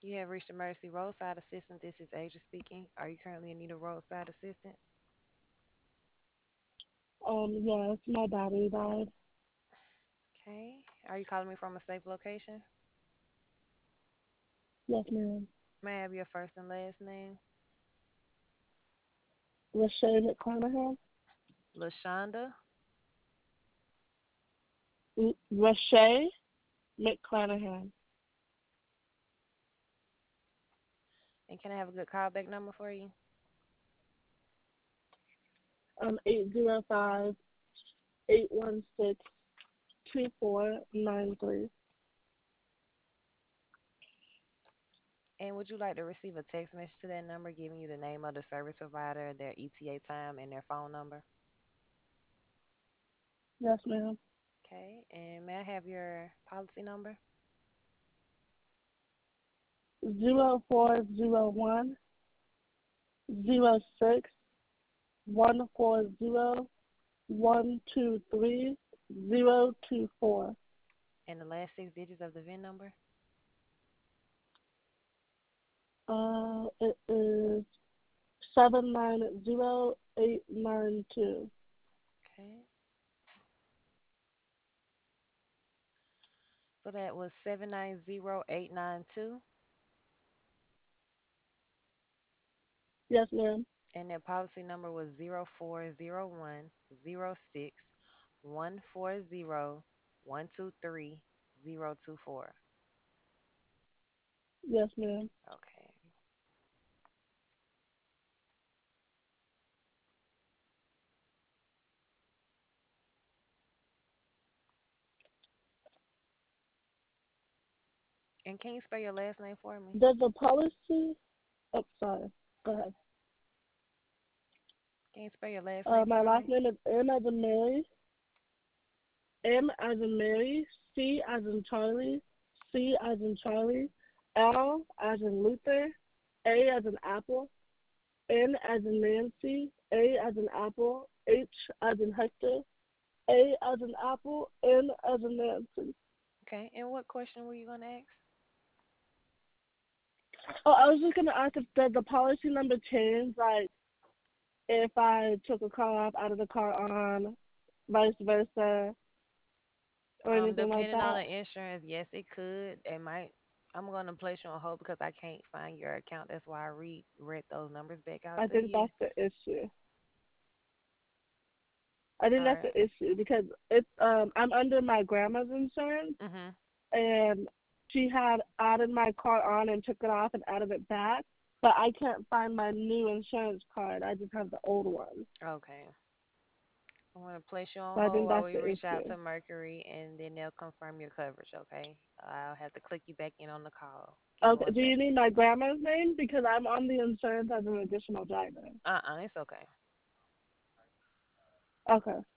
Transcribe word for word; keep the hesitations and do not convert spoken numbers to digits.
You have reached emergency roadside assistance. This is Asia speaking. Are you currently in need of roadside assistance? Um, yes, my battery died. Okay. Are you calling me from a safe location? Yes, ma'am. May I have your first and last name? Lachey McClanahan. Lashonda. L- Lachey McClanahan. And can I have a good callback number for you? Um, eight zero five eight one six two four nine three. And would you like to receive a text message to that number giving you the name of the service provider, their E T A time, and their phone number? Yes, ma'am. Okay. And may I have your policy number? Zero four zero one zero six one four zero one two three zero two four. And the last six digits of the V I N number? Uh, it is seven nine zero eight nine two. Okay. So that was seven nine zero eight nine two. Yes, ma'am. And their policy number was zero four zero one zero six one four zero one two three zero two four. Yes, ma'am. Okay. And can you spell your last name for me? Does the policy? Oh, sorry. Go ahead. Can you spell your last Uh, name my for last me? name is M as in Mary, M as in Mary, C as in Charlie, C as in Charlie, L as in Luther, A as in Apple, N as in Nancy, A as in Apple, H as in Hector, A as in Apple, N as in Nancy. Okay. And what question were you going to ask? Oh, I was just gonna ask if the, the policy number changed, like if I took a car off out of the car on, vice versa, or Um, anything like depending on that. the insurance, yes, it could. It might. I'm going to place you on hold because I can't find your account. That's why I read read those numbers back out I to think you. that's the issue. I All think that's right. the issue because it's um I'm under my grandma's insurance Mhm. and she had added my car on and took it off and added it back, but I can't find my new insurance card. I just have the old one. Okay. I'm going to place you on So I hold think while that's we the reach out issue. to Mercury and then they'll confirm your coverage, okay? I'll have to click you back in on the call. Give me Okay, one do you second. need my grandma's name because I'm on the insurance as an additional driver? Uh-uh, it's okay. Okay.